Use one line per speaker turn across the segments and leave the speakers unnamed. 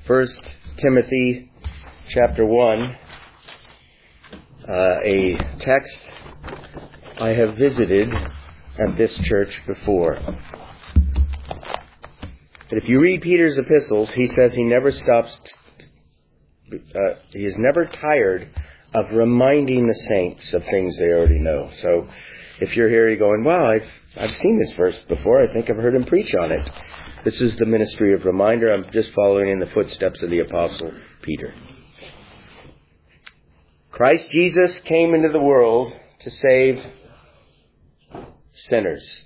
First Timothy chapter 1, a text I have visited at this church before. But if you read Peter's epistles, he says he never stops, he is never tired of reminding the saints of things they already know. So if you're here, you're going, wow, I've seen this verse before. I think I've heard him preach on it. This is the ministry of reminder. I'm just following in the footsteps of the Apostle Peter. Christ Jesus came into the world to save sinners.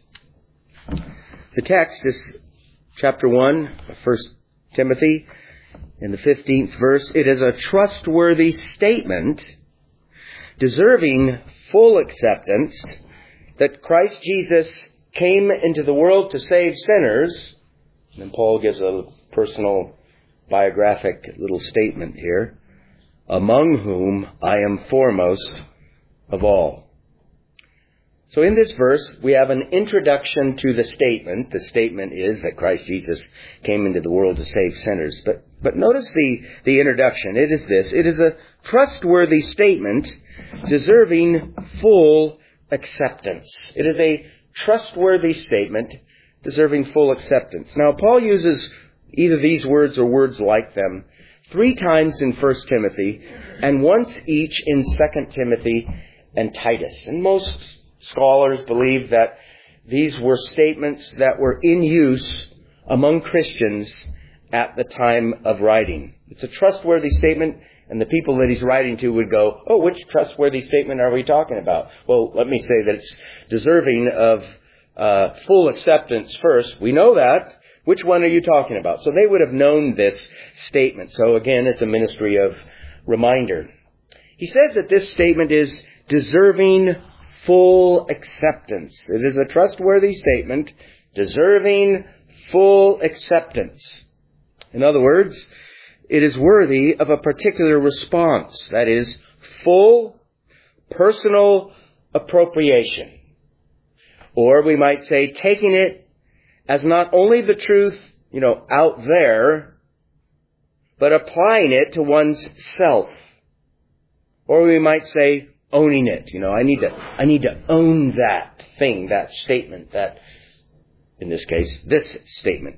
The text is chapter 1 of 1 Timothy in the 15th verse. It is a trustworthy statement deserving full acceptance that Christ Jesus came into the world to save sinners. And Paul gives a personal biographic little statement here. Among whom I am foremost of all. So in this verse, we have an introduction to the statement. The statement is that Christ Jesus came into the world to save sinners. But notice the introduction. It is this. It is a trustworthy statement deserving full acceptance. It is a trustworthy statement deserving full acceptance. Now, Paul uses either these words or words like them 3 times in 1 Timothy and once each in 2 Timothy and Titus. And most scholars believe that these were statements that were in use among Christians at the time of writing. It's a trustworthy statement, and the people that he's writing to would go, oh, which trustworthy statement are we talking about? Well, let me say that it's deserving of full acceptance first. We know that. Which one are you talking about? So they would have known this statement. So again, it's a ministry of reminder. He says that this statement is deserving full acceptance. It is a trustworthy statement deserving full acceptance. In other words, it is worthy of a particular response. That is, full personal appropriation. Or we might say taking it as not only the truth, out there, but applying it to one's self. Or we might say owning it. I need to own that thing, that statement, that, in this case, this statement.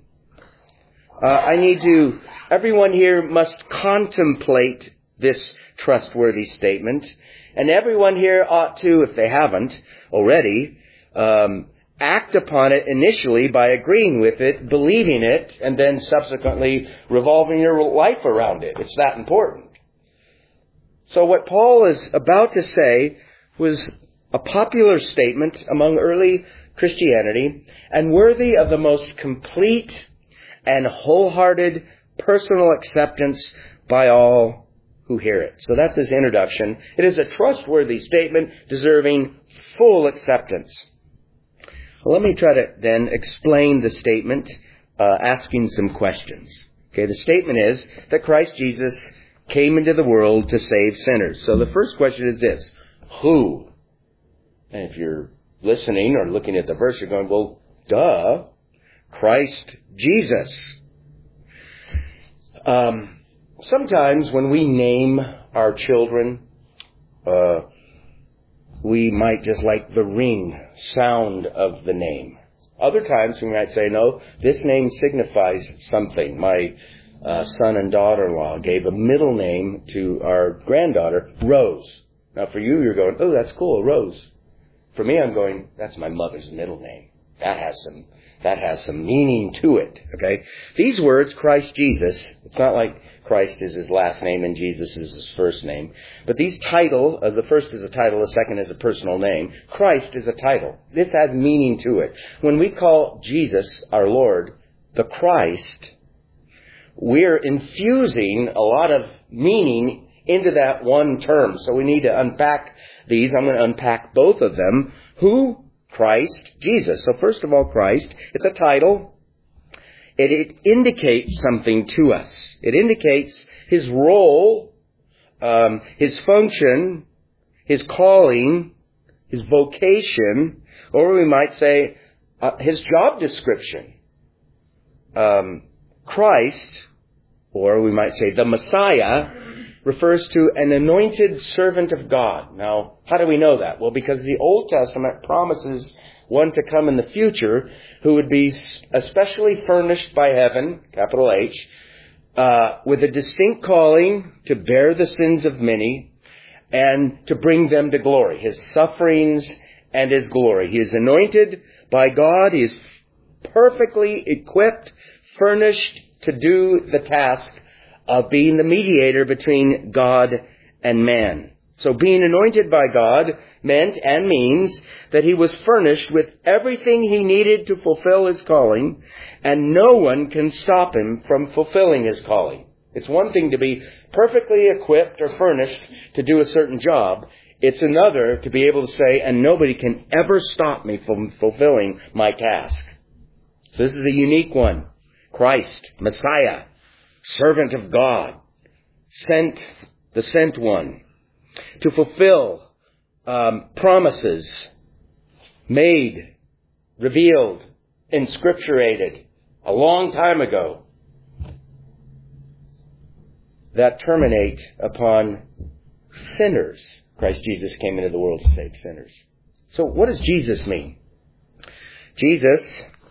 Everyone here must contemplate this trustworthy statement. And everyone here ought to, if they haven't already, act upon it initially by agreeing with it, believing it, and then subsequently revolving your life around it. It's that important. So what Paul is about to say was a popular statement among early Christianity and worthy of the most complete and wholehearted personal acceptance by all who hear it. So that's his introduction. It is a trustworthy statement deserving full acceptance. Well, let me try to then explain the statement, asking some questions. Okay, the statement is that Christ Jesus came into the world to save sinners. So the first question is this: who? And if you're listening or looking at the verse, you're going, well, duh, Christ Jesus. Sometimes when we name our children, we might just like the ring sound of the name. Other times we might say, no, this name signifies something. My son and daughter-in-law gave a middle name to our granddaughter, Rose. Now for you, you're going, oh, that's cool, Rose. For me, I'm going, that's my mother's middle name. That has some meaning to it. Okay? These words, Christ Jesus, it's not like Christ is his last name and Jesus is his first name. But these titles, the first is a title, the second is a personal name. Christ is a title. This has meaning to it. When we call Jesus, our Lord, the Christ, we're infusing a lot of meaning into that one term. So we need to unpack these. I'm going to unpack both of them. Who? Christ, Jesus. So first of all, Christ, it's a title. It indicates something to us. It indicates his role, his function, his calling, his vocation, or we might say his job description. Christ or we might say the Messiah, refers to an anointed servant of God. Now, how do we know that? Well, because the Old Testament promises one to come in the future who would be especially furnished by heaven, capital H, with a distinct calling to bear the sins of many and to bring them to glory, his sufferings and his glory. He is anointed by God. He is perfectly equipped, furnished to do the task of being the mediator between God and man. So being anointed by God meant and means that he was furnished with everything he needed to fulfill his calling, and no one can stop him from fulfilling his calling. It's one thing to be perfectly equipped or furnished to do a certain job. It's another to be able to say, and nobody can ever stop me from fulfilling my task. So this is a unique one. Christ, Messiah, servant of God, the sent one, to fulfill promises made, revealed, inscripturated a long time ago that terminate upon sinners. Christ Jesus came into the world to save sinners. So what does Jesus mean? Jesus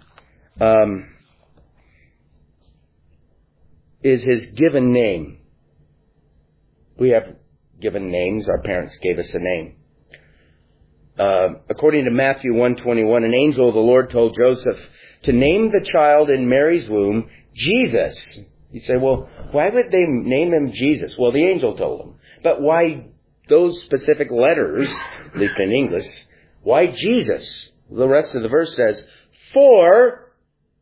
is his given name. We have given names. Our parents gave us a name. According to Matthew 1:21, an angel of the Lord told Joseph to name the child in Mary's womb Jesus. You say, well, why would they name him Jesus? Well, the angel told him. But why those specific letters, at least in English, why Jesus? The rest of the verse says, for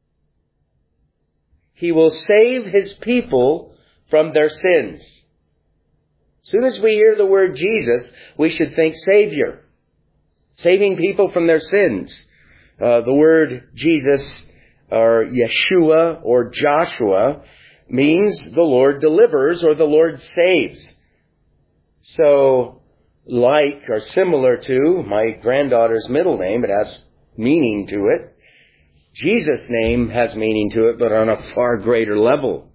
he will save his people from their sins. As soon as we hear the word Jesus, we should think Savior. Saving people from their sins. The word Jesus, or Yeshua, or Joshua, means the Lord delivers or the Lord saves. So, like or similar to my granddaughter's middle name, it has meaning to it. Jesus' name has meaning to it, but on a far greater level.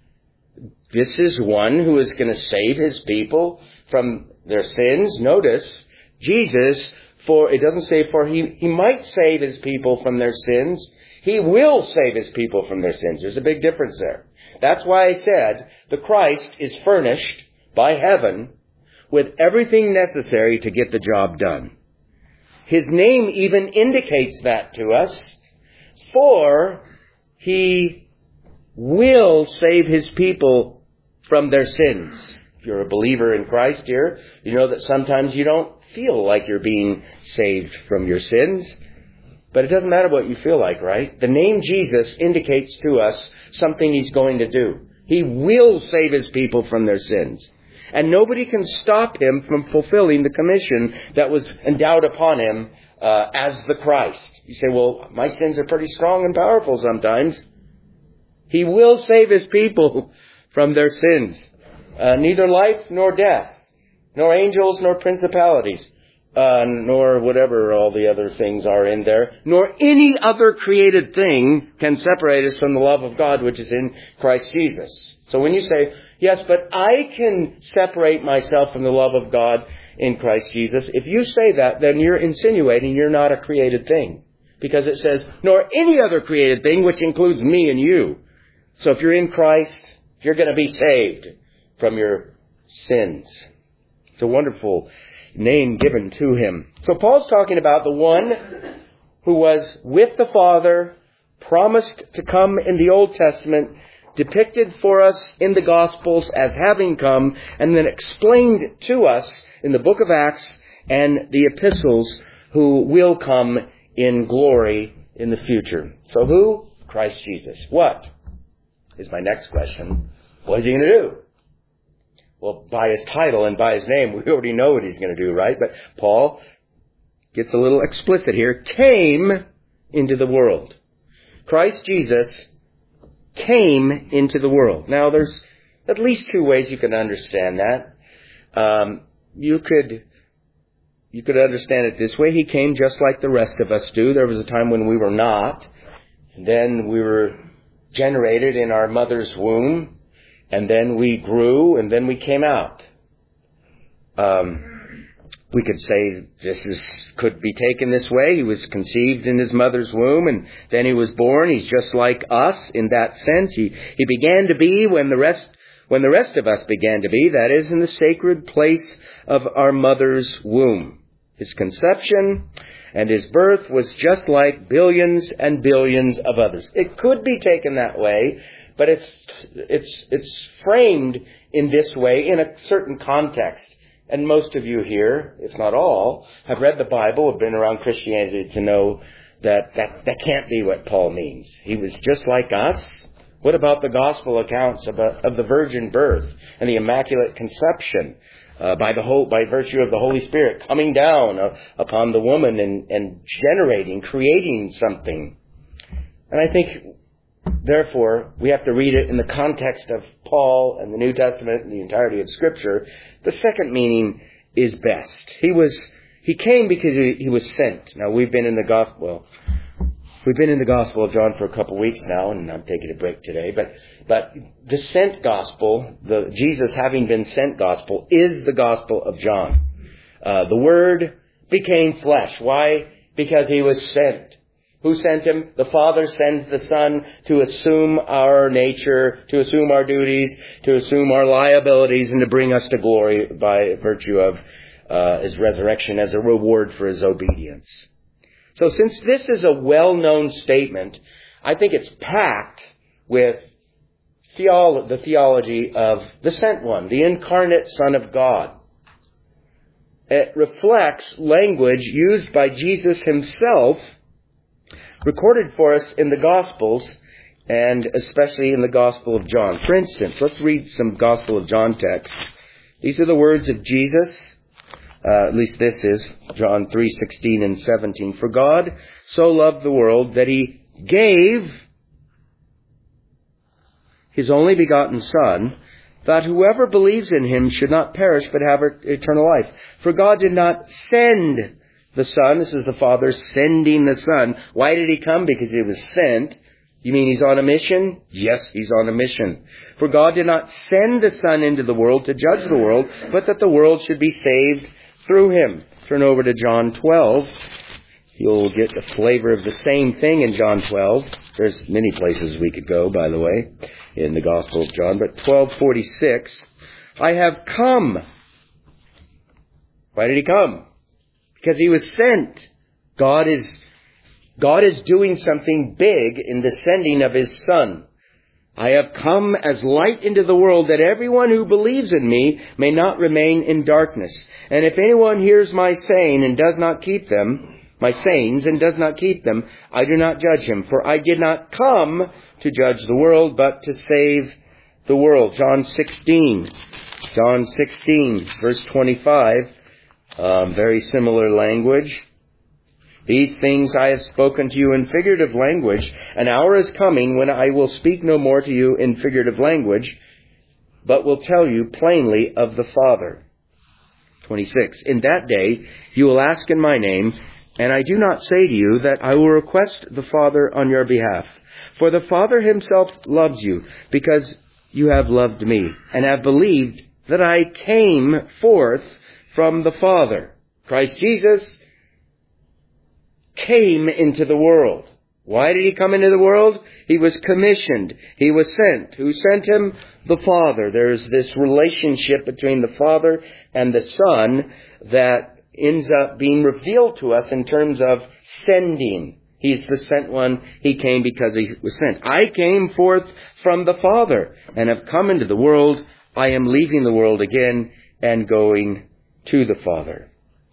This is one who is going to save his people from their sins. Notice, Jesus, it doesn't say he might save his people from their sins. He will save his people from their sins. There's a big difference there. That's why I said the Christ is furnished by heaven with everything necessary to get the job done. His name even indicates that to us, for he will save his people from their sins. If you're a believer in Christ here, you know that sometimes you don't feel like you're being saved from your sins. But it doesn't matter what you feel like, right? The name Jesus indicates to us something he's going to do. He will save his people from their sins. And nobody can stop him from fulfilling the commission that was endowed upon him as the Christ. You say, well, my sins are pretty strong and powerful sometimes. He will save his people from their sins. Neither life nor death, nor angels nor principalities, nor whatever all the other things are in there, nor any other created thing can separate us from the love of God which is in Christ Jesus. So when you say, yes, but I can separate myself from the love of God in Christ Jesus, if you say that, then you're insinuating you're not a created thing. Because it says, nor any other created thing, which includes me and you. So if you're in Christ, you're going to be saved from your sins. It's a wonderful name given to him. So Paul's talking about the one who was with the Father, promised to come in the Old Testament, depicted for us in the Gospels as having come, and then explained to us in the book of Acts and the epistles, who will come in glory in the future. So who? Christ Jesus. What is my next question? What is he going to do? Well, by his title and by his name, we already know what he's going to do, right? But Paul gets a little explicit here. Came into the world. Christ Jesus came into the world. Now, there's at least two ways you can understand that. You could understand it this way. He came just like the rest of us do. There was a time when we were not. And then we were generated in our mother's womb. and then we grew, and then we came out. We could say could be taken this way. He was conceived in his mother's womb, and then he was born. He's just like us in that sense. He began to be when the rest of us began to be, that is, in the sacred place of our mother's womb. His conception and his birth was just like billions and billions of others. It could be taken that way, but it's framed in this way in a certain context. And most of you here, if not all, have read the Bible, have been around Christianity to know that can't be what Paul means. He was just like us. What about the gospel accounts of the virgin birth and the immaculate conception by virtue of the Holy Spirit coming down upon the woman and creating something? And I think, therefore, we have to read it in the context of Paul and the New Testament and the entirety of Scripture. The second meaning is best. He came because he was sent. Now, we've been in the gospel of John for a couple of weeks now, and I'm taking a break today. But the sent gospel, the Jesus having been sent gospel, is the gospel of John. The Word became flesh. Why? Because he was sent. Who sent him? The Father sends the Son to assume our nature, to assume our duties, to assume our liabilities, and to bring us to glory by virtue of his resurrection as a reward for his obedience. So since this is a well-known statement, I think it's packed with the theology of the sent one, the incarnate Son of God. It reflects language used by Jesus himself, recorded for us in the Gospels, and especially in the Gospel of John. For instance, let's read some Gospel of John texts. These are the words of Jesus. At least this is John 3:16 and 17. For God so loved the world that he gave his only begotten Son, that whoever believes in him should not perish but have eternal life. For God did not send the Son. This is the Father sending the Son. Why did he come? Because he was sent. You mean he's on a mission? Yes, he's on a mission. For God did not send the Son into the world to judge the world, but that the world should be saved through him. Turn over to John 12. You'll get a flavor of the same thing in John 12. There's many places we could go, by the way, in the Gospel of John. But 12:46, I have come. Why did he come? Because he was sent. God is doing something big in the sending of his Son. I have come as light into the world, that everyone who believes in me may not remain in darkness. And if anyone hears my saying and does not keep them, my sayings and does not keep them, I do not judge him. For I did not come to judge the world, but to save the world. John 16, verse 25. Very similar language. These things I have spoken to you in figurative language. An hour is coming when I will speak no more to you in figurative language, but will tell you plainly of the Father. 26. In that day you will ask in my name, and I do not say to you that I will request the Father on your behalf. For the Father himself loves you, because you have loved me, and have believed that I came forth from the Father. Christ Jesus came into the world. Why did he come into the world? He was commissioned. He was sent. Who sent him? The Father. There's this relationship between the Father and the Son that ends up being revealed to us in terms of sending. He's the sent one. He came because he was sent. I came forth from the Father and have come into the world. I am leaving the world again and going to the Father.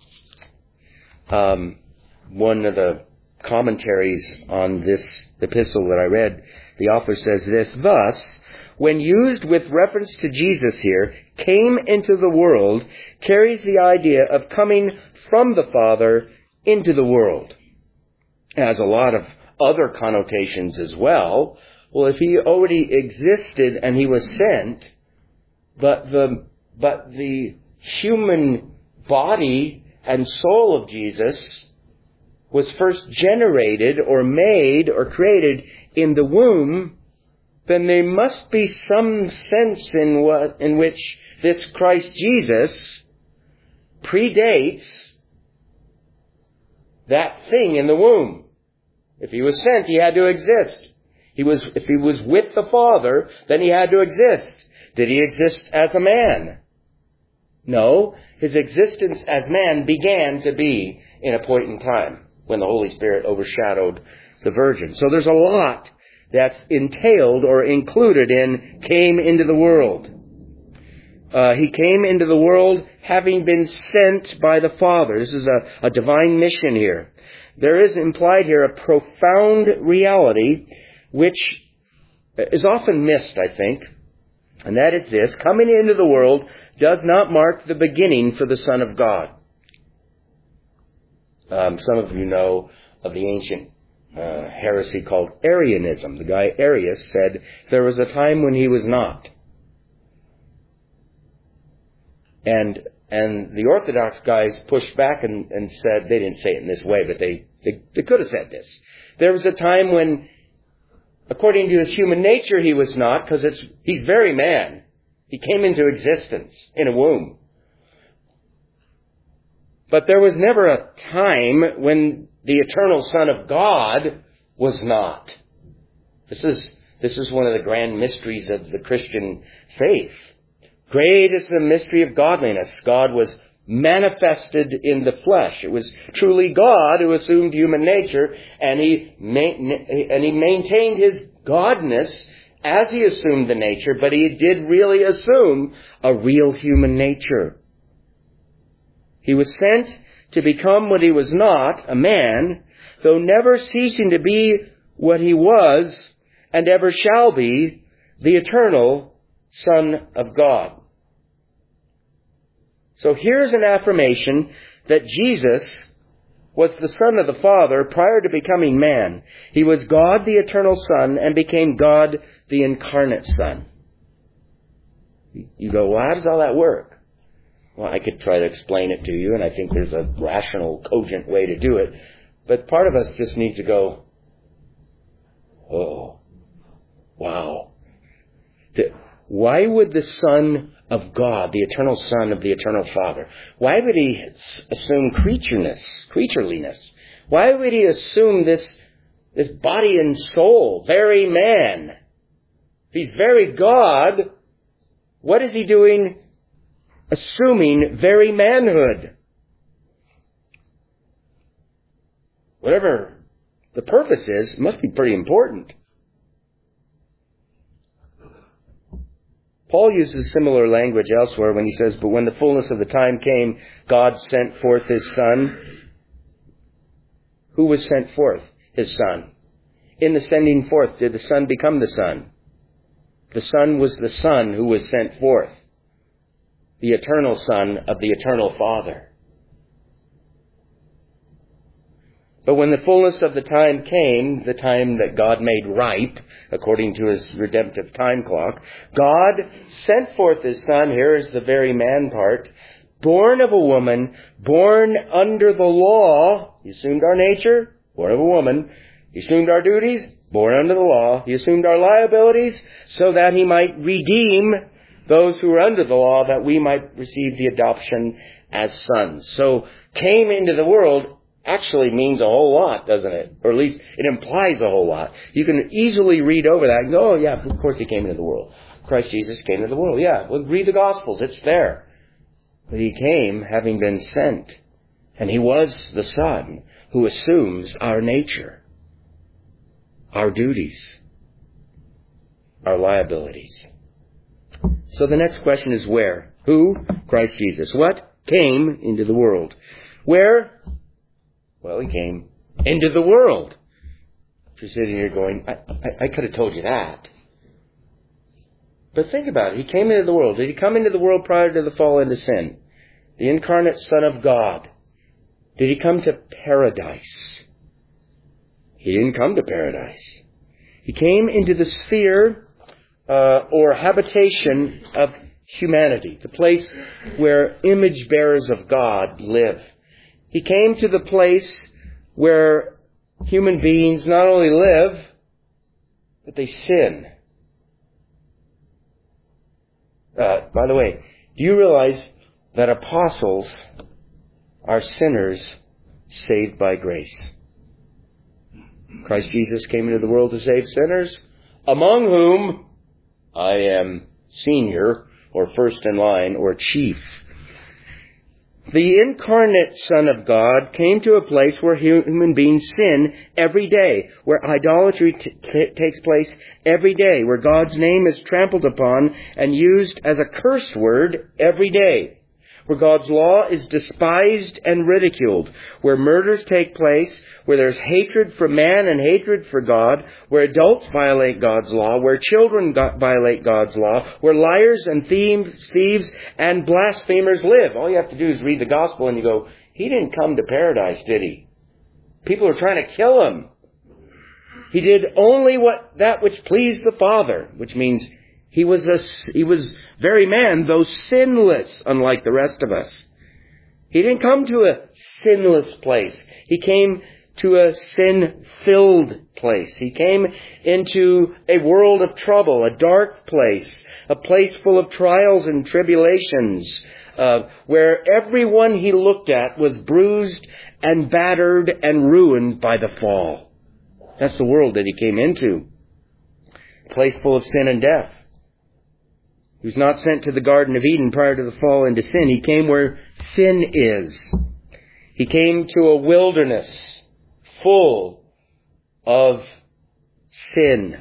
One of the commentaries on this epistle that I read, the author says this: thus, when used with reference to Jesus here, came into the world, carries the idea of coming from the Father into the world. It has a lot of other connotations as well. Well, if he already existed and he was sent, but the human body and soul of Jesus was first generated or made or created in the womb, then there must be some sense in which this Christ Jesus predates that thing in the womb. If he was sent, he had to exist. If he was with the Father, then he had to exist. Did he exist as a man? No. His existence as man began to be in a point in time when the Holy Spirit overshadowed the Virgin. So there's a lot that's entailed or included in came into the world. He came into the world having been sent by the Father. This is a divine mission here. There is implied here a profound reality which is often missed, I think. And that is this: coming into the world does not mark the beginning for the Son of God. Some of you know of the ancient heresy called Arianism. The guy Arius said there was a time when he was not. And the Orthodox guys pushed back and said, they didn't say it in this way, but they could have said this. There was a time when, according to his human nature, he was not, because he's very man. He came into existence in a womb. But there was never a time when the eternal Son of God was not. This is one of the grand mysteries of the Christian faith. Great is the mystery of godliness. God was manifested in the flesh. It was truly God who assumed human nature, and he maintained his godness as he assumed the nature, but he did really assume a real human nature. He was sent to become what he was not, a man, though never ceasing to be what he was and ever shall be, the eternal Son of God. So here's an affirmation that Jesus was the Son of the Father prior to becoming man. He was God, the eternal Son, and became God, the incarnate Son. You go, well, how does all that work? Well, I could try to explain it to you, and I think there's a rational, cogent way to do it. But part of us just needs to go, oh, wow. Why would the Son of God, the eternal Son of the eternal Father, why would he assume creatureliness? Why would he assume this body and soul, very man? If he's very God, what is he doing assuming very manhood? Whatever the purpose is, it must be pretty important. Paul uses similar language elsewhere when he says, but when the fullness of the time came, God sent forth his Son. Who was sent forth? His Son. In the sending forth, did the Son become the Son? The Son was the Son who was sent forth. The eternal Son of the eternal Father. But when the fullness of the time came, the time that God made ripe, according to his redemptive time clock, God sent forth his Son, here is the very man part, born of a woman, born under the law. He assumed our nature, born of a woman. He assumed our duties, born under the law. He assumed our liabilities so that he might redeem those who were under the law, that we might receive the adoption as sons. So came into the world actually means a whole lot, doesn't it? Or at least it implies a whole lot. You can easily read over that and go, oh yeah, of course he came into the world. Christ Jesus came into the world. Yeah, well, read the Gospels. It's there. But he came having been sent. And he was the Son who assumes our nature, our duties, our liabilities. So the next question is where? Who? Christ Jesus. What? Came into the world. Where? Well, he came into the world. If you're sitting here going, I could have told you that. But think about it. He came into the world. Did he come into the world prior to the fall into sin? The incarnate Son of God. Did he come to paradise? He didn't come to paradise. He came into the sphere or habitation of humanity, the place where image bearers of God live. He came to the place where human beings not only live, but they sin. By the way, do you realize that apostles are sinners saved by grace? Christ Jesus came into the world to save sinners, among whom I am senior, or first in line, or chief. The incarnate Son of God came to a place where human beings sin every day, where idolatry takes place every day, where God's name is trampled upon and used as a curse word every day, where God's law is despised and ridiculed, where murders take place, where there's hatred for man and hatred for God, where adults violate God's law, where children violate God's law, where liars and thieves and blasphemers live. All you have to do is read the gospel and you go, he didn't come to paradise, did he? People are trying to kill him. He did only that which pleased the Father, which means he was very man, though sinless, unlike the rest of us. He didn't come to a sinless place. He came to a sin-filled place. He came into a world of trouble, a dark place, a place full of trials and tribulations, where everyone he looked at was bruised and battered and ruined by the fall. That's the world that he came into. A place full of sin and death. He was not sent to the Garden of Eden prior to the fall into sin. He came where sin is. He came to a wilderness full of sin.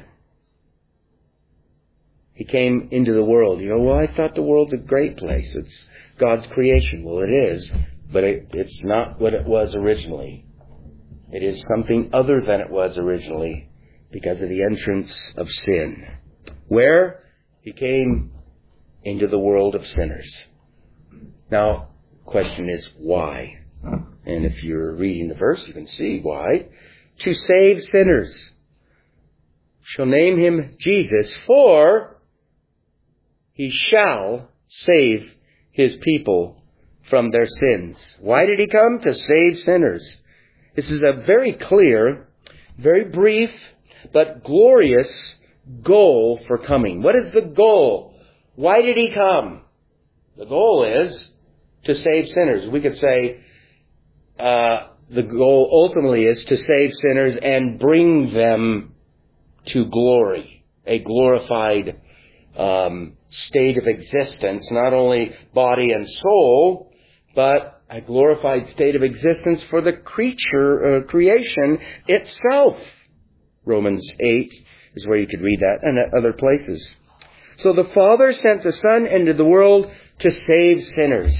He came into the world. You know, well, I thought the world's a great place. It's God's creation. Well, it is, but it's not what it was originally. It is something other than it was originally because of the entrance of sin. Where? He came into the world of sinners. Now, the question is, why? And if you're reading the verse, you can see why. To save sinners. Shall name him Jesus, for he shall save his people from their sins. Why did he come? To save sinners. This is a very clear, very brief, but glorious goal for coming. What is the goal? Why did he come? The goal is to save sinners. We could say the goal ultimately is to save sinners and bring them to glory, a glorified state of existence, not only body and soul, but a glorified state of existence for the creation itself. Romans 8 is where you could read that, and at other places. So the Father sent the Son into the world to save sinners.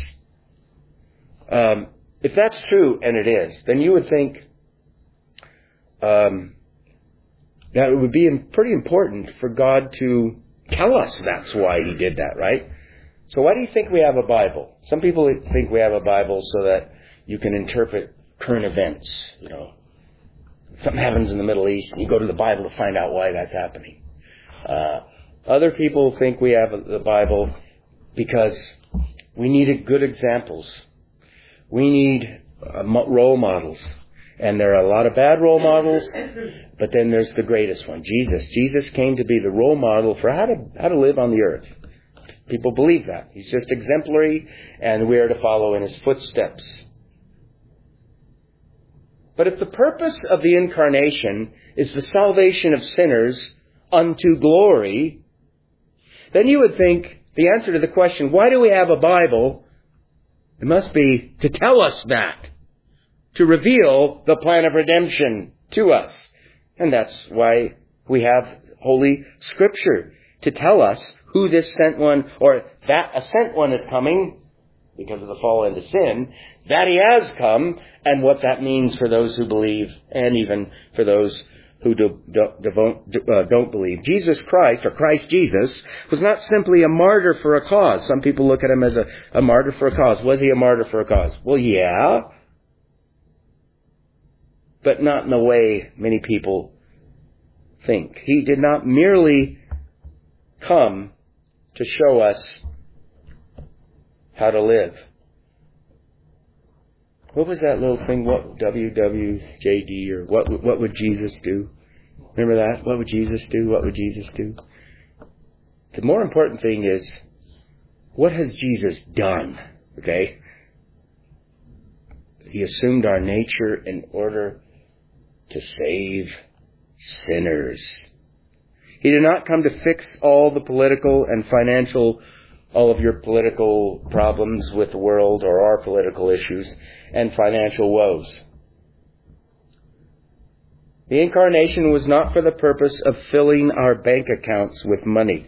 If that's true, and it is, then you would think that it would be pretty important for God to tell us that's why he did that, right? So why do you think we have a Bible? Some people think we have a Bible so that you can interpret current events. You know, something happens in the Middle East, and you go to the Bible to find out why that's happening. Other people think we have the Bible because we need good examples. We need role models. And there are a lot of bad role models, but then there's the greatest one, Jesus. Jesus came to be the role model for how to live on the earth. People believe that. He's just exemplary, and we are to follow in his footsteps. But if the purpose of the incarnation is the salvation of sinners unto glory, then you would think the answer to the question, why do we have a Bible? It must be to tell us that, to reveal the plan of redemption to us. And that's why we have Holy Scripture, to tell us who this sent one, or that a sent one is coming, because of the fall into sin, that he has come, and what that means for those who believe, and even for those who don't believe. Jesus Christ, or Christ Jesus, was not simply a martyr for a cause. Some people look at him as a martyr for a cause. Was he a martyr for a cause? Well, yeah. But not in the way many people think. He did not merely come to show us how to live. What was that little thing? What WWJD, or what would Jesus do? Remember that? What would Jesus do? What would Jesus do? The more important thing is, What has Jesus done? Okay? He assumed our nature in order to save sinners. He did not come to fix all the political and financial, all of your political problems with the world or our political issues and financial woes. The incarnation was not for the purpose of filling our bank accounts with money.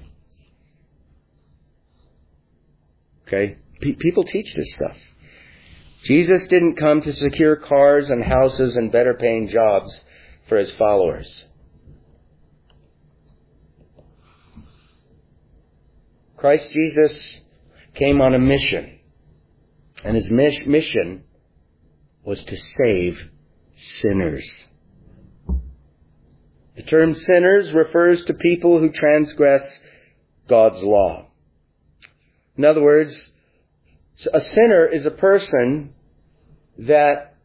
Okay? People teach this stuff. Jesus didn't come to secure cars and houses and better paying jobs for his followers. Christ Jesus came on a mission. And his mission was to save sinners. The term sinners refers to people who transgress God's law. In other words, a sinner is a person that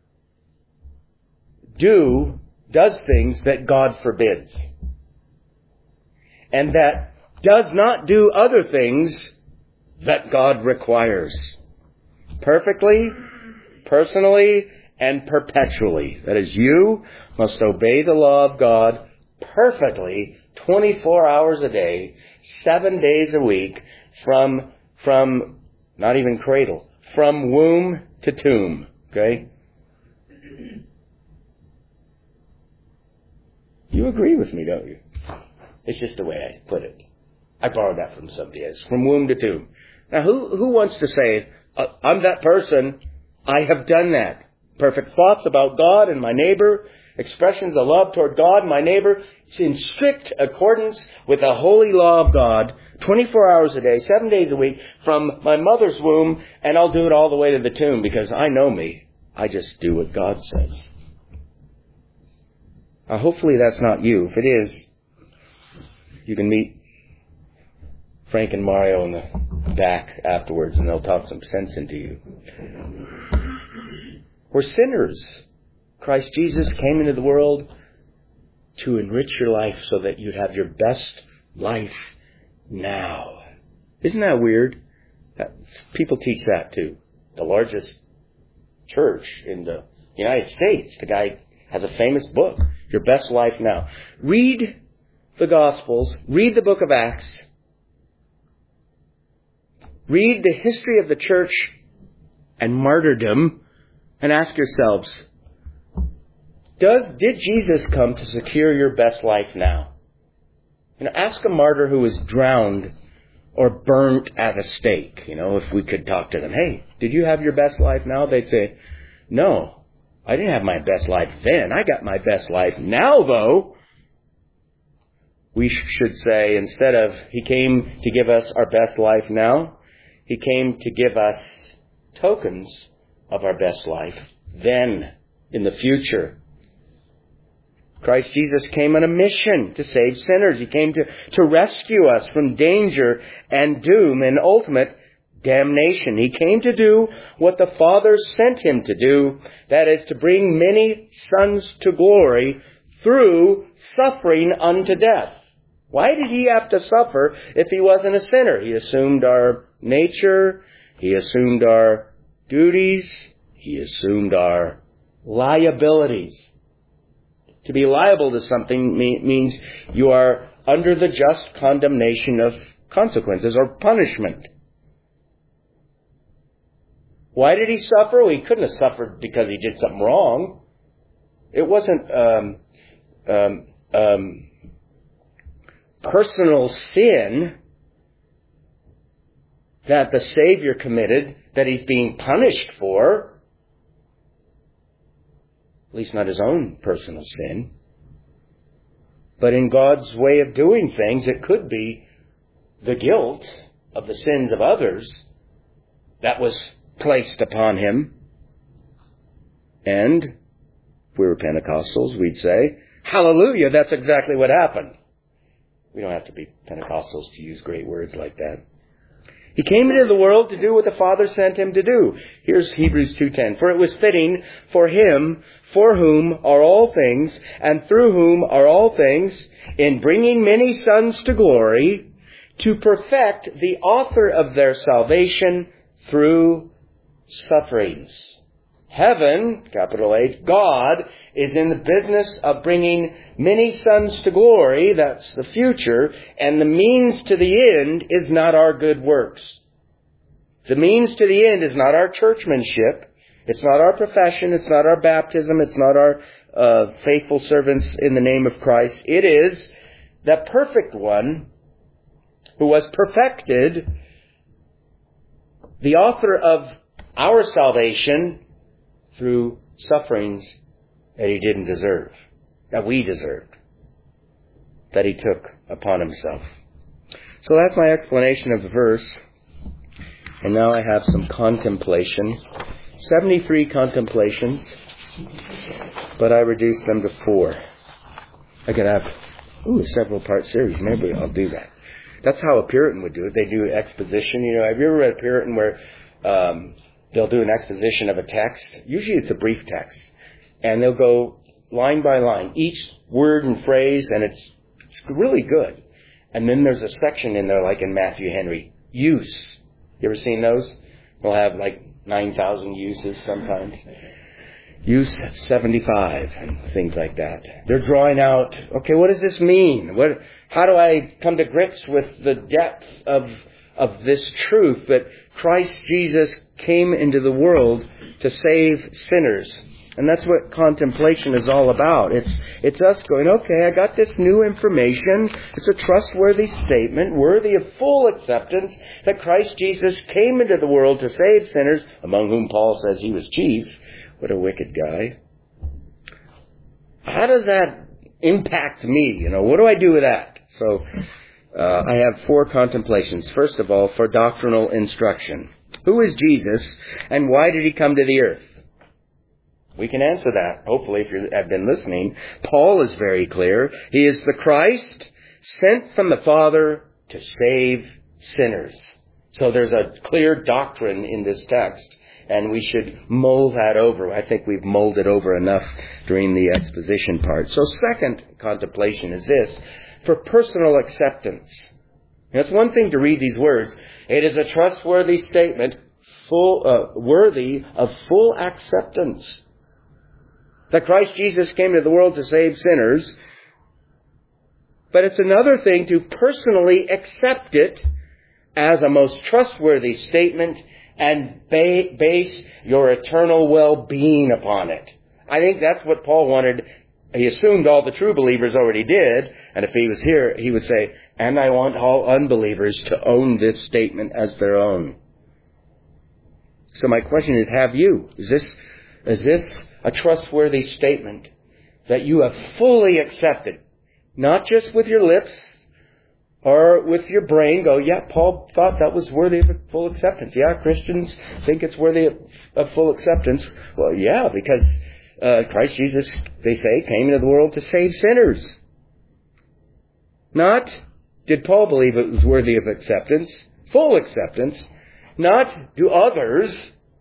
does things that God forbids. And that does not do other things that God requires. Perfectly, personally, and perpetually. That is, you must obey the law of God perfectly, 24 hours a day, 7 days a week, from not even cradle, from womb to tomb. Okay? You agree with me, don't you? It's just the way I put it. I borrowed that from somebody else. From womb to tomb. Now, who wants to say, I'm that person, I have done that? Perfect thoughts about God and my neighbor, expressions of love toward God and my neighbor. It's in strict accordance with the holy law of God, 24 hours a day, 7 days a week, from my mother's womb, and I'll do it all the way to the tomb because I know me. I just do what God says. Now, hopefully that's not you. If it is, you can meet Frank and Mario in the back afterwards and they'll talk some sense into you. We're sinners. Christ Jesus came into the world to enrich your life so that you'd have your best life now. Isn't that weird? People teach that too. The largest church in the United States, the guy has a famous book, Your Best Life Now. Read the Gospels, read the book of Acts, read the history of the church and martyrdom, and ask yourselves, did Jesus come to secure your best life now? Ask a martyr who was drowned or burnt at a stake. If we could talk to them, hey, did you have your best life now? They'd say, no, I didn't have my best life then. I got my best life now, though. We should say, instead of he came to give us our best life now, he came to give us tokens of our best life then, in the future. Christ Jesus came on a mission to save sinners. He came to rescue us from danger and doom and ultimate damnation. He came to do what the Father sent him to do, that is, to bring many sons to glory through suffering unto death. Why did he have to suffer if he wasn't a sinner? He assumed our nature. He assumed our duties. He assumed our liabilities. To be liable to something means you are under the just condemnation of consequences or punishment. Why did he suffer? Well, he couldn't have suffered because he did something wrong. It wasn't personal sin that the Savior committed that he's being punished for. At least not his own personal sin. But in God's way of doing things, it could be the guilt of the sins of others that was placed upon him. And if we were Pentecostals, we'd say, hallelujah, that's exactly what happened. We don't have to be Pentecostals to use great words like that. He came into the world to do what the Father sent him to do. Here's Hebrews 2:10. For it was fitting for him, for whom are all things, and through whom are all things, in bringing many sons to glory, to perfect the author of their salvation through sufferings. Heaven, capital H, God, is in the business of bringing many sons to glory. That's the future. And the means to the end is not our good works. The means to the end is not our churchmanship. It's not our profession. It's not our baptism. It's not our faithful servants in the name of Christ. It is the perfect one who was perfected, the author of our salvation, through sufferings that he didn't deserve, that we deserved, that he took upon himself. So that's my explanation of the verse. And now I have some contemplation. 73 contemplations, but I reduced them to 4. I could have a several-part series. Maybe I'll do that. That's how a Puritan would do it. They do exposition. Have you ever read a Puritan where they'll do an exposition of a text? Usually it's a brief text. And they'll go line by line, each word and phrase, and it's really good. And then there's a section in there, like in Matthew Henry, use. You ever seen those? They'll have like 9,000 uses sometimes. Use 75 and things like that. They're drawing out, okay, what does this mean? How do I come to grips with the depth of this truth that Christ Jesus came into the world to save sinners? And that's what contemplation is all about. It's us going, okay, I got this new information. It's a trustworthy statement, worthy of full acceptance, that Christ Jesus came into the world to save sinners, among whom Paul says he was chief. What a wicked guy. How does that impact me? What do I do with that? So I have 4 contemplations. First of all, for doctrinal instruction. Who is Jesus and why did he come to the earth? We can answer that, hopefully, if you have been listening. Paul is very clear. He is the Christ sent from the Father to save sinners. So there's a clear doctrine in this text, and we should mull that over. I think we've mulled it over enough during the exposition part. So second contemplation is this, for personal acceptance. It's one thing to read these words. It is a trustworthy statement, worthy of full acceptance, that Christ Jesus came to the world to save sinners. But it's another thing to personally accept it as a most trustworthy statement and base your eternal well-being upon it. I think that's what Paul wanted. He assumed all the true believers already did, and if he was here, he would say, and I want all unbelievers to own this statement as their own. So my question is, have you? Is this a trustworthy statement that you have fully accepted? Not just with your lips or with your brain go, yeah, Paul thought that was worthy of full acceptance. Yeah, Christians think it's worthy of full acceptance. Well, yeah, because Christ Jesus, they say, came into the world to save sinners. Not, did Paul believe it was worthy of acceptance, full acceptance? Not, do others?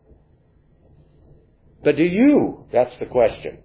But do you? That's the question.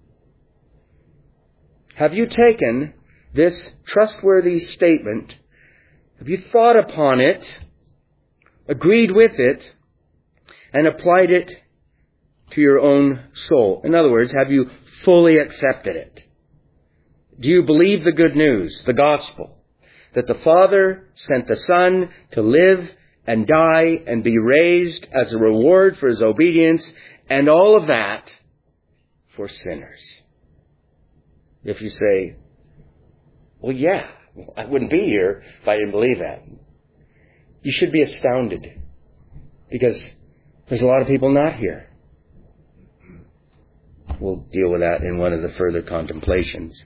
Have you taken this trustworthy statement, have you thought upon it, agreed with it, and applied it to your own soul? In other words, have you fully accepted it? Do you believe the good news, the gospel, that the Father sent the Son to live and die and be raised as a reward for his obedience, and all of that for sinners? If you say, well, yeah, I wouldn't be here if I didn't believe that, you should be astounded, because there's a lot of people not here. We'll deal with that in one of the further contemplations.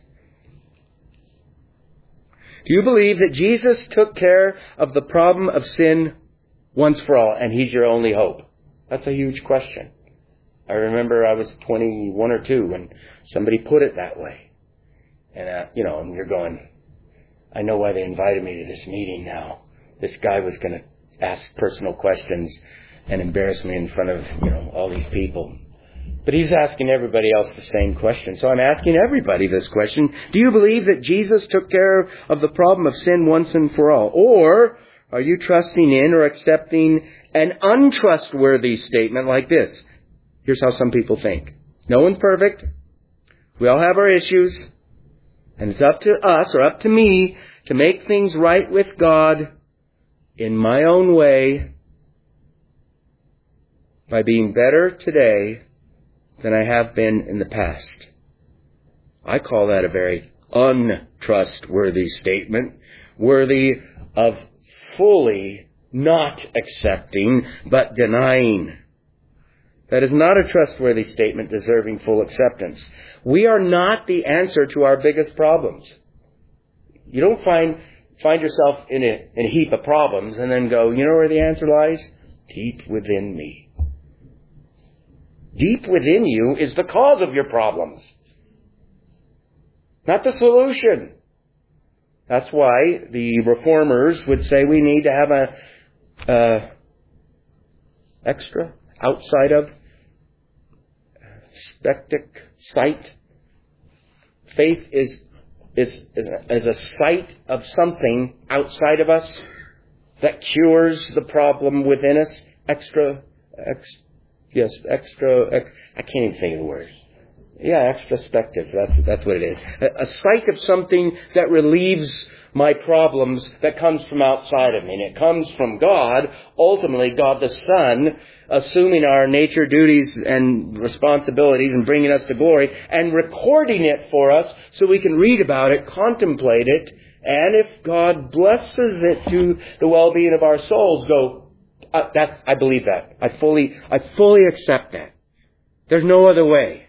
Do you believe that Jesus took care of the problem of sin once for all, and he's your only hope? That's a huge question. I remember I was 21 or 2 when somebody put it that way. And, and you're going, I know why they invited me to this meeting now. This guy was going to ask personal questions and embarrass me in front of, all these people. But he's asking everybody else the same question. So I'm asking everybody this question. Do you believe that Jesus took care of the problem of sin once and for all? Or are you trusting in or accepting an untrustworthy statement like this? Here's how some people think. No one's perfect. We all have our issues. And it's up to us, or up to me, to make things right with God in my own way by being better today than I have been in the past. I call that a very untrustworthy statement, worthy of fully not accepting, but denying. That is not a trustworthy statement deserving full acceptance. We are not the answer to our biggest problems. You don't find yourself in a heap of problems and then go, you know where the answer lies? Deep within me. Deep within you is the cause of your problems, not the solution. That's why the reformers would say we need to have a extra, outside of, sight. Faith is a sight of something outside of us that cures the problem within us. I can't even think of the word. Yeah, extrospective. That's what it is. A sight of something that relieves my problems that comes from outside of me. And it comes from God, ultimately God the Son, assuming our nature, duties, and responsibilities and bringing us to glory and recording it for us so we can read about it, contemplate it, and if God blesses it to the well-being of our souls, go, I believe that. I fully accept that. There's no other way.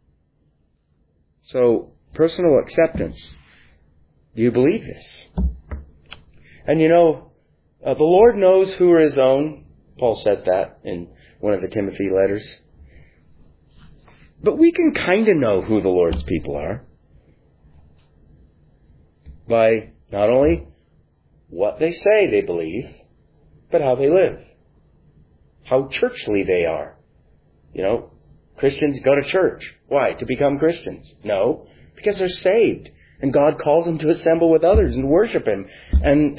So, personal acceptance. Do you believe this? And you know, the Lord knows who are His own. Paul said that in one of the Timothy letters. But we can kind of know who the Lord's people are by not only what they say they believe, but how they live. How churchly they are. You know, Christians go to church. Why? To become Christians? No, because they're saved. And God calls them to assemble with others and worship Him. And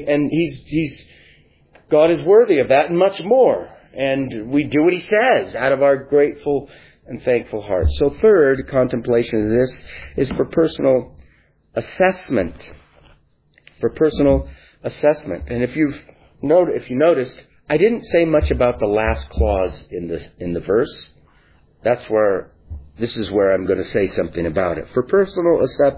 God is worthy of that and much more. And we do what He says out of our grateful and thankful hearts. So third, contemplation of this is for personal assessment. For personal assessment. And if you noticed, I didn't say much about the last clause in the verse. This is where I'm going to say something about it. For personal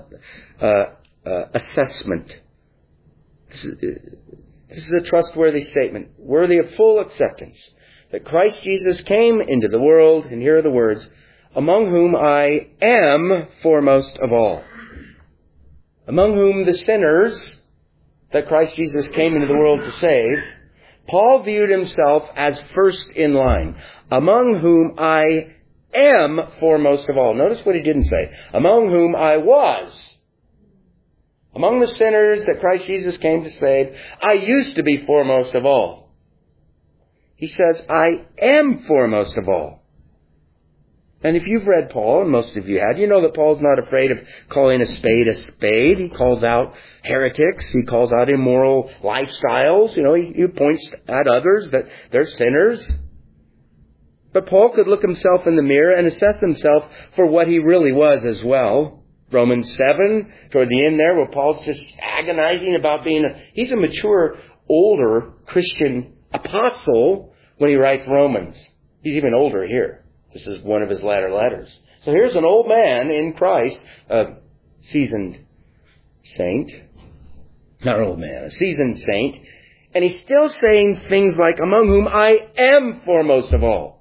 assessment. This is a trustworthy statement, worthy of full acceptance. That Christ Jesus came into the world, and here are the words, among whom I am foremost of all. Among whom the sinners that Christ Jesus came into the world to save, Paul viewed himself as first in line. Among whom I am foremost of all. Notice what he didn't say. Among whom I was. Among the sinners that Christ Jesus came to save, I used to be foremost of all. He says, I am foremost of all. And if you've read Paul, and most of you had, you know that Paul's not afraid of calling a spade a spade. He calls out heretics. He calls out immoral lifestyles. You know, he points at others that they're sinners. But Paul could look himself in the mirror and assess himself for what he really was as well. Romans 7, toward the end there, where Paul's just agonizing about he's a mature, older Christian apostle when he writes Romans. He's even older here. This is one of his latter letters. So here's an old man in Christ, a seasoned saint. Not an old man, a seasoned saint. And he's still saying things like, among whom I am foremost of all.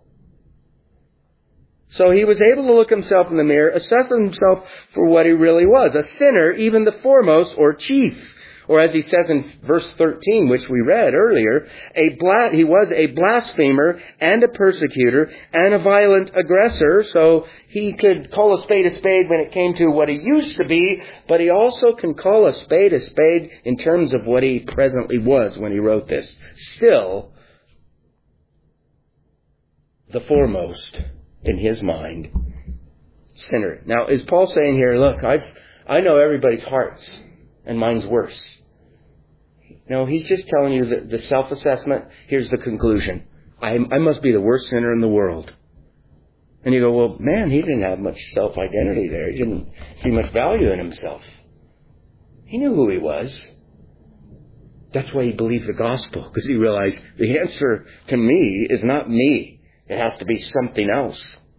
So he was able to look himself in the mirror, assess himself for what he really was, a sinner, even the foremost or chief. Or as he says in verse 13, which we read earlier, he was a blasphemer and a persecutor and a violent aggressor. So he could call a spade when it came to what he used to be, but he also can call a spade in terms of what he presently was when he wrote this. Still, the foremost in his mind, sinner. Now, is Paul saying here, look, I know everybody's hearts, and mine's worse? No, he's just telling you that the self-assessment, here's the conclusion. I must be the worst sinner in the world. And you go, well, man, he didn't have much self-identity there. He didn't see much value in himself. He knew who he was. That's why he believed the gospel, because he realized the answer to me is not me. It has to be something else.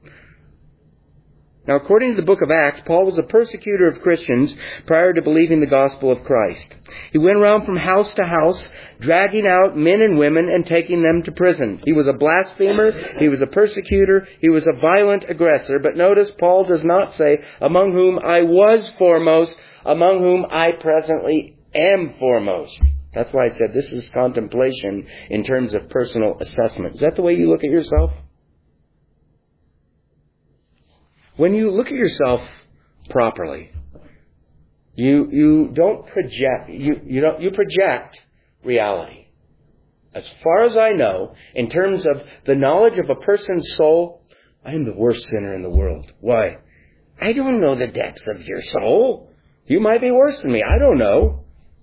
Now, according to the book of Acts, Paul was a persecutor of Christians prior to believing the gospel of Christ. He went around from house to house, dragging out men and women and taking them to prison. He was a blasphemer. He was a persecutor. He was a violent aggressor. But notice, Paul does not say, among whom I was foremost, among whom I presently am foremost. That's why I said this is contemplation in terms of personal assessment. Is that the way you look at yourself? When you look at yourself properly, you don't project, you project reality. As far as I know, in terms of the knowledge of a person's soul, I am the worst sinner in the world. Why? I don't know the depths of your soul. You might be worse than me. I don't know.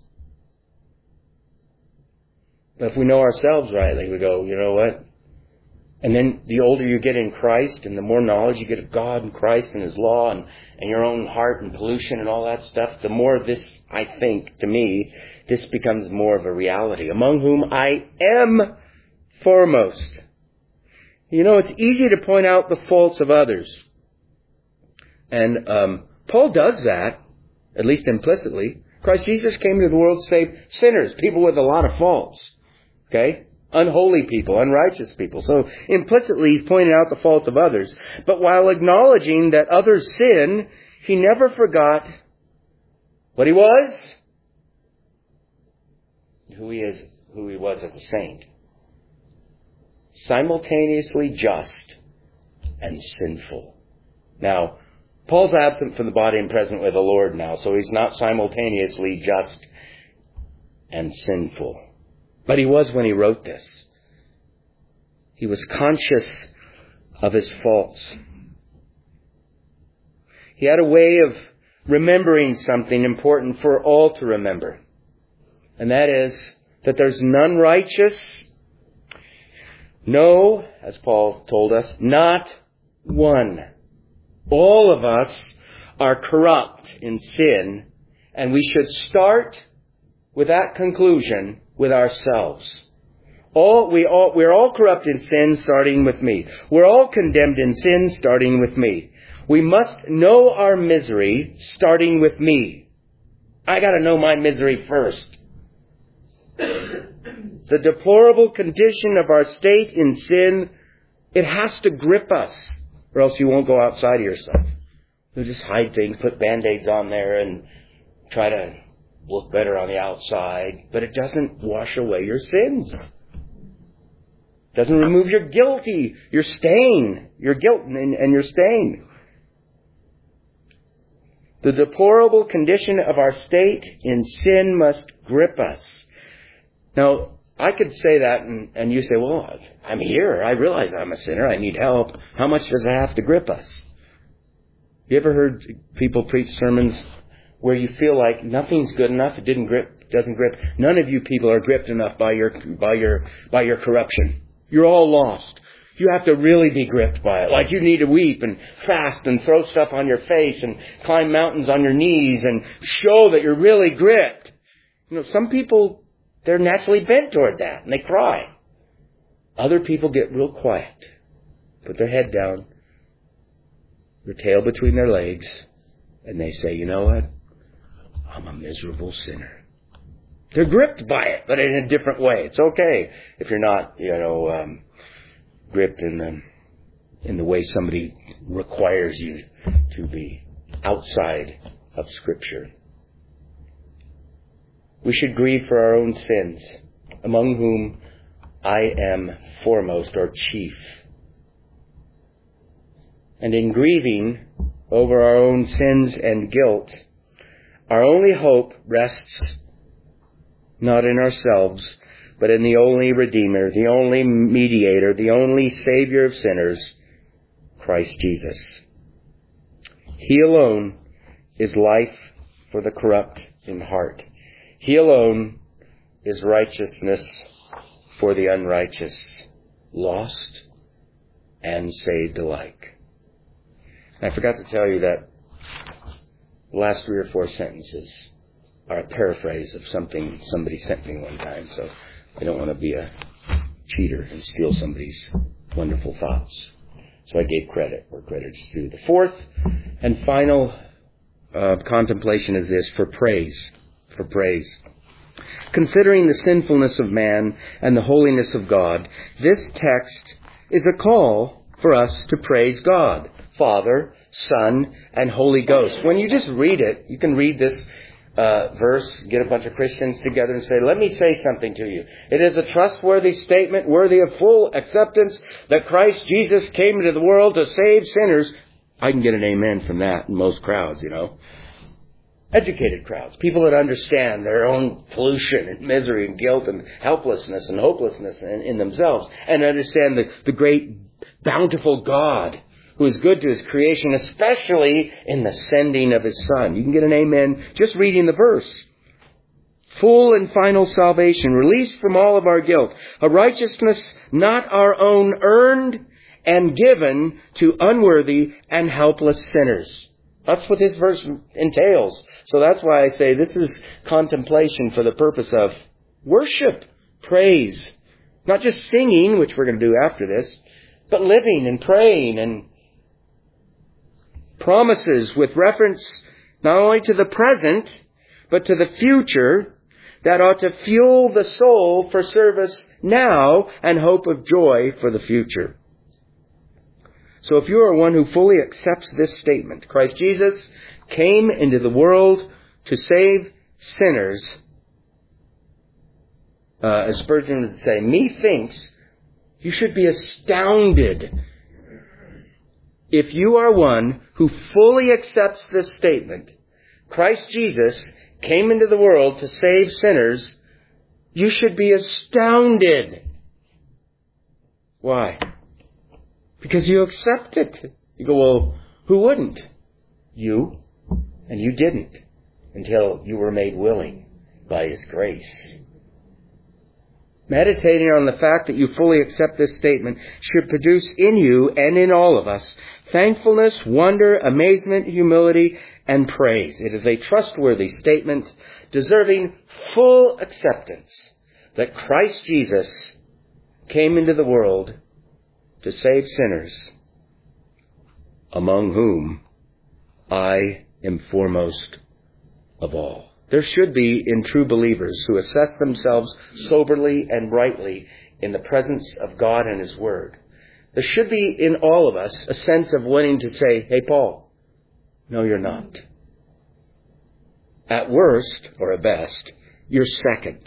But if we know ourselves rightly, we go, you know what? And then the older you get in Christ and the more knowledge you get of God and Christ and His law and your own heart and pollution and all that stuff, the more this, I think, to me, this becomes more of a reality. Among whom I am foremost. You know, it's easy to point out the faults of others. And Paul does that, at least implicitly. Christ Jesus came into the world to save sinners, people with a lot of faults. Okay? Unholy people, unrighteous people. So implicitly he's pointing out the faults of others. But while acknowledging that others sin, he never forgot what he was, who he was as a saint. Simultaneously just and sinful. Now, Paul's absent from the body and present with the Lord now, so he's not simultaneously just and sinful. But he was when he wrote this. He was conscious of his faults. He had a way of remembering something important for all to remember. And that is that there's none righteous. No, as Paul told us, not one. All of us are corrupt in sin, and we should start with that conclusion with ourselves. We're all corrupt in sin, starting with me. We're all condemned in sin, starting with me. We must know our misery, starting with me. I got to know my misery first. The deplorable condition of our state in sin, it has to grip us, or else you won't go outside of yourself. You'll just hide things, put Band-Aids on there, and try to look better on the outside, but it doesn't wash away your sins. It doesn't remove your guilt, your stain, your guilt and your stain. The deplorable condition of our state in sin must grip us. Now, I could say that and you say, well, I'm here. I realize I'm a sinner. I need help. How much does it have to grip us? You ever heard people preach sermons where you feel like nothing's good enough, it doesn't grip. None of you people are gripped enough by your corruption. You're all lost. You have to really be gripped by it. Like you need to weep and fast and throw stuff on your face and climb mountains on your knees and show that you're really gripped. You know, some people, they're naturally bent toward that and they cry. Other people get real quiet, put their head down, their tail between their legs, and they say, you know what? I'm a miserable sinner. They're gripped by it, but in a different way. It's okay if you're not, gripped in the way somebody requires you to be outside of Scripture. We should grieve for our own sins, among whom I am foremost or chief. And in grieving over our own sins and guilt, our only hope rests not in ourselves, but in the only Redeemer, the only Mediator, the only Savior of sinners, Christ Jesus. He alone is life for the corrupt in heart. He alone is righteousness for the unrighteous, lost and saved alike. And I forgot to tell you that the last 3 or 4 sentences are a paraphrase of something somebody sent me one time, so I don't want to be a cheater and steal somebody's wonderful thoughts. So I gave credit where credit is due. The fourth and final contemplation is this, for praise. For praise. Considering the sinfulness of man and the holiness of God, this text is a call for us to praise God, Father, Son, and Holy Ghost. When you just read it, you can read this verse, get a bunch of Christians together and say, let me say something to you. It is a trustworthy statement worthy of full acceptance that Christ Jesus came into the world to save sinners. I can get an amen from that in most crowds, Educated crowds, people that understand their own pollution and misery and guilt and helplessness and hopelessness in themselves, and understand the great bountiful God who is good to His creation, especially in the sending of His Son. You can get an amen just reading the verse. Full and final salvation, released from all of our guilt, a righteousness not our own, earned and given to unworthy and helpless sinners. That's what this verse entails. So that's why I say this is contemplation for the purpose of worship, praise. Not just singing, which we're going to do after this, but living and praying and promises with reference not only to the present, but to the future that ought to fuel the soul for service now and hope of joy for the future. So if you are one who fully accepts this statement, Christ Jesus came into the world to save sinners, as Spurgeon would say, methinks you should be astounded if you are one who fully accepts this statement. Christ Jesus came into the world to save sinners. You should be astounded. Why? Because you accept it. You go, well, who wouldn't? You. And you didn't until you were made willing by His grace. Meditating on the fact that you fully accept this statement should produce in you and in all of us thankfulness, wonder, amazement, humility, and praise. It is a trustworthy statement deserving full acceptance that Christ Jesus came into the world to save sinners, among whom I am foremost of all. There should be in true believers who assess themselves soberly and rightly in the presence of God and His Word. There should be in all of us a sense of wanting to say, hey, Paul, no, you're not. At worst, or at best, you're second.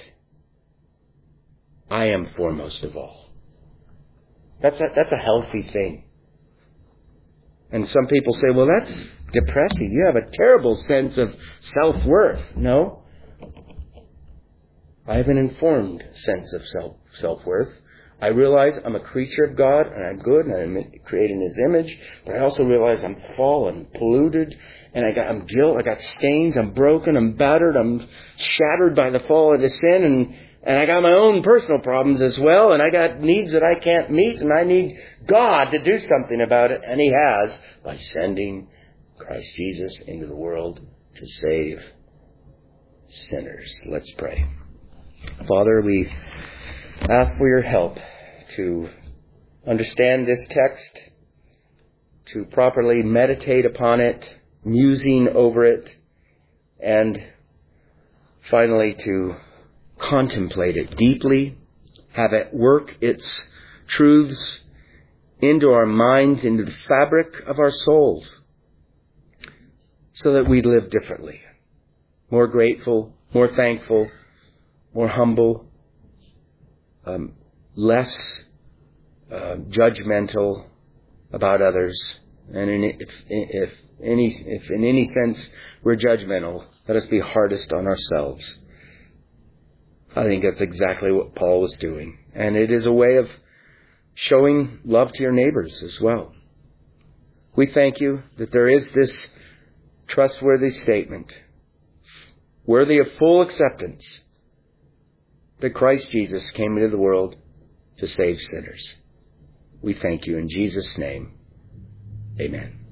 I am foremost of all. That's a healthy thing. And some people say, well, that's depressing. You have a terrible sense of self-worth. No. I have an informed sense of self-worth. I realize I'm a creature of God and I'm good and I'm created in His image, but I also realize I'm fallen, polluted, and I'm guilt, I got stains, I'm broken, I'm battered, I'm shattered by the fall into sin, and I got my own personal problems as well, and I got needs that I can't meet, and I need God to do something about it, and He has by sending Christ Jesus into the world to save sinners. Let's pray. Father, we ask for your help to understand this text, to properly meditate upon it, musing over it, and finally to contemplate it deeply, have it work its truths into our minds, into the fabric of our souls, so that we live differently, more grateful, more thankful, more humble, less judgmental about others. And if in any sense we're judgmental, let us be hardest on ourselves. I think that's exactly what Paul was doing. And it is a way of showing love to your neighbors as well. We thank you that there is this trustworthy statement, worthy of full acceptance, that Christ Jesus came into the world to save sinners. We thank you in Jesus' name. Amen.